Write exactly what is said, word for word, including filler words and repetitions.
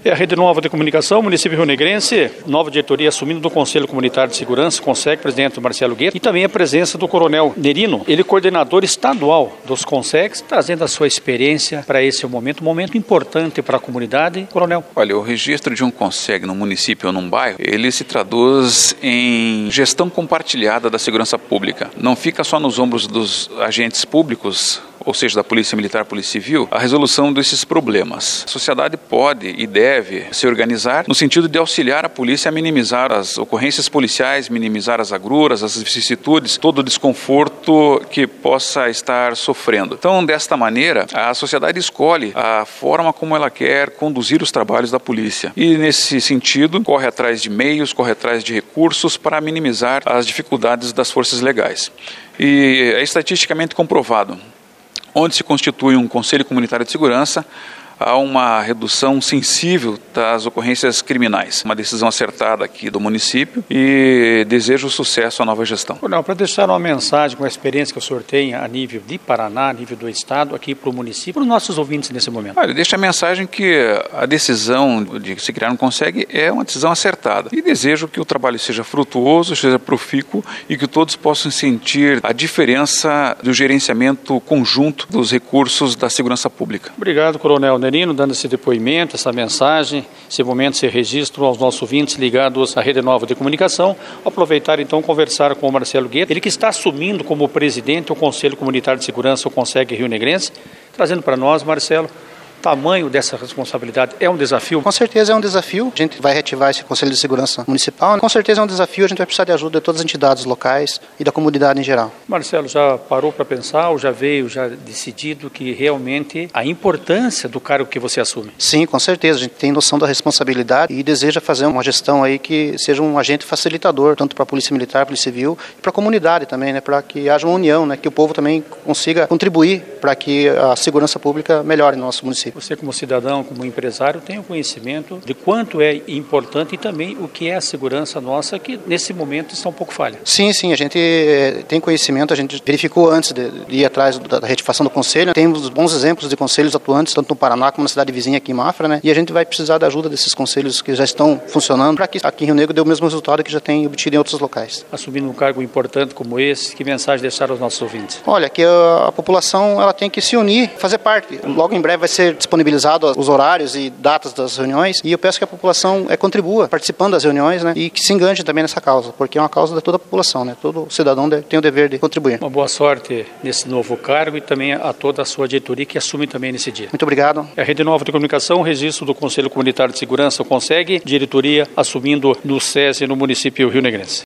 É a Rede Nova de Comunicação, município rio-negrense, nova diretoria assumindo do Conselho Comunitário de Segurança, Conseg, presidente Marcelo Gueto, e também a presença do Coronel Nerino, ele coordenador estadual dos Consegs, trazendo a sua experiência para esse momento, um momento importante para a comunidade. Coronel. Olha, o registro de um Conseg no município ou num bairro, ele se traduz em gestão compartilhada da segurança pública. Não fica só nos ombros dos agentes públicos, ou seja, da Polícia Militar, Polícia Civil, a resolução desses problemas. A sociedade pode e deve se organizar no sentido de auxiliar a polícia a minimizar as ocorrências policiais, minimizar as agruras, as vicissitudes, todo o desconforto que possa estar sofrendo. Então, desta maneira, a sociedade escolhe a forma como ela quer conduzir os trabalhos da polícia. E, nesse sentido, corre atrás de meios, corre atrás de recursos para minimizar as dificuldades das forças legais. E é estatisticamente comprovado. Onde se constitui um Conselho Comunitário de Segurança, há uma redução sensível das ocorrências criminais. Uma decisão acertada aqui do município e desejo sucesso à nova gestão. Coronel, para deixar uma mensagem com a experiência que o senhor tem a nível de Paraná, a nível do Estado, aqui para o município, para os nossos ouvintes nesse momento. Olha, deixa a mensagem que a decisão de se criar um Conseg é uma decisão acertada. E desejo que o trabalho seja frutuoso, seja profícuo e que todos possam sentir a diferença do gerenciamento conjunto dos recursos da segurança pública. Obrigado, Coronel Nerino, dando esse depoimento, essa mensagem, esse momento, esse registro aos nossos ouvintes ligados à Rede Nova de Comunicação. Aproveitar então conversar com o Marcelo Gueto, ele que está assumindo como presidente o Conselho Comunitário de Segurança, o Conseg rio-negrense, trazendo para nós, Marcelo, tamanho dessa responsabilidade é um desafio? Com certeza é um desafio. A gente vai reativar esse Conselho de Segurança Municipal. Com certeza é um desafio. A gente vai precisar de ajuda de todas as entidades locais e da comunidade em geral. Marcelo, já parou para pensar ou já veio, já decidido que realmente a importância do cargo que você assume? Sim, com certeza. A gente tem noção da responsabilidade e deseja fazer uma gestão aí que seja um agente facilitador, tanto para a Polícia Militar, Polícia Civil e para a comunidade também, né? Para que haja uma união, né? Que o povo também consiga contribuir para que a segurança pública melhore no nosso município. Você, como cidadão, como empresário, tem o conhecimento de quanto é importante e também o que é a segurança nossa, que nesse momento está um pouco falha. Sim, sim, a gente tem conhecimento, a gente verificou antes de ir atrás da reativação do conselho, temos bons exemplos de conselhos atuantes, tanto no Paraná como na cidade vizinha aqui em Mafra, né? E a gente vai precisar da ajuda desses conselhos que já estão funcionando, para que aqui em Rio Negro dê o mesmo resultado que já tem obtido em outros locais. Assumindo um cargo importante como esse, que mensagem deixar aos nossos ouvintes? Olha, que a, a população ela tem que se unir, fazer parte. Logo em breve vai ser disponibilizado os horários e datas das reuniões e eu peço que a população é, contribua participando das reuniões, né, e que se engane também nessa causa, porque é uma causa de toda a população, né? Todo cidadão deve, tem o dever de contribuir. Uma boa sorte nesse novo cargo e também a toda a sua diretoria que assume também nesse dia. Muito obrigado. É a Rede Nova de Comunicação, registro do Conselho Comunitário de Segurança, o Conseg, diretoria assumindo no SESI no município rio-negrense.